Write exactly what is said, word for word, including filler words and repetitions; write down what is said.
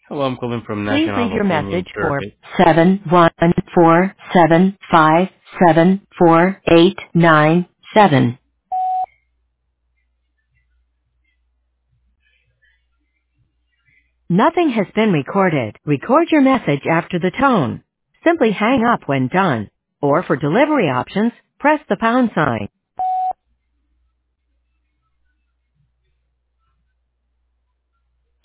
Hello, I'm calling from Please National leave your Opinion message for Service. seven one four seven five seven four eight nine seven. Nothing has been recorded. Record your message after the tone. Simply hang up when done. Or for delivery options, press the pound sign.